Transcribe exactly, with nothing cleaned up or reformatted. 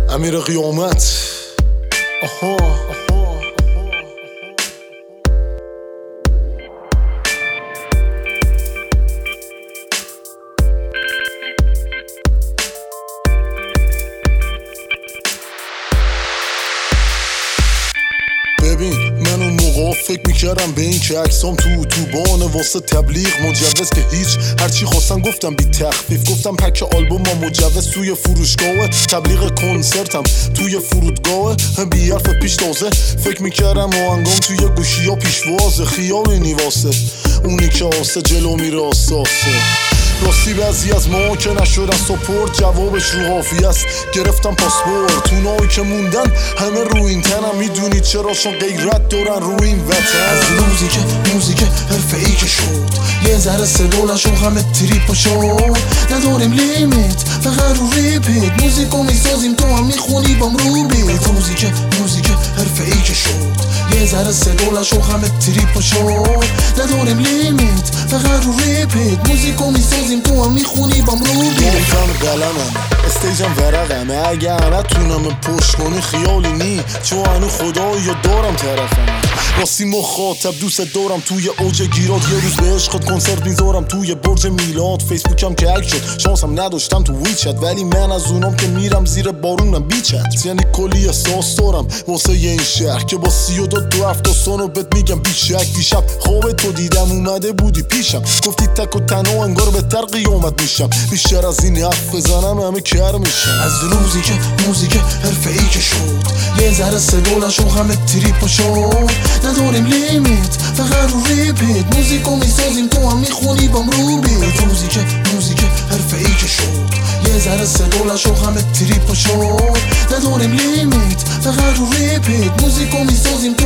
امیر قیامت. آها ببین من اون موقع فکر میکردم به این که عکسام تو اتوبان واسه تبلیغ مجوز که هیچ، هرچی خواستم گفتم بی تخفیف، گفتم پک آلبوم ما مجوز توی فروشگاه، تبلیغ کنسرتم توی فرودگاه، هم بی حرف پیش تازه فکر میکردم آهنگام توی گوشی ها پیشوازه، خیال نیواسه اونی که آسه جلو میره آساسه. راستی بعضی از ما که نشدن سپورت جوابش رو قافیه است، گرفتم پاسپورت. اونایی که موندن همه رو این تنم، میدونید چرا؟ چون غیرت دارن رو این وطن. از روزی که موزیک حرفه‌ای که شد یه ذره صدولشون همه تریپ شد، نداریم لیمیت فقط رو ریپیت، موزیکو میسازیم تو هم میخونی بام رو بیت. روزی که موزیک حرفه‌ای که شد یه ذره صدولشون همه تریپ شد، نداریم لیمیت فقط رو ریپیت، موزیکو میسازیم تو هم میخونی بام رو بیت. گفتم قلمم استیجم ورقمه، اگه نتونم پشت کنی خیالی نی، چون هنو خدایی دارم طرفم. راستی مخاطب دوست دارم توی اوج گیرات، یه روز به عشقت کنسرت میذارم توی برج میلاد. فیسبوکم که هک شد، شانسم نداشتم تو ویچت، ولی من از اونام که میرم زیر بارونم بیچت. یعنی کلی احساس دارم واسه این شهر که با سی و دو دو هفتاستانو بهت میگم بیشک. دیشب خواب تو دیدم اومده بودی پیشم، گفتی تک و تنها انگار بهتر قیامت میشم، بیشتر از این حرف بزنم همه کر میشم. از روزی که موزیک حرفه‌ای که شد یه ذره صدولشون همه تریپ شد، نداریم لیمیت فقط رو ریپیت، موزیکو میسازیم تو هم میخونی بام رو بیت. روزی که موزیک حرفه‌ای که شد یه ذره صدولشون همه تریپ شد، نداریم لیمیت فقط رو ریپیت، موزیکو میسازیم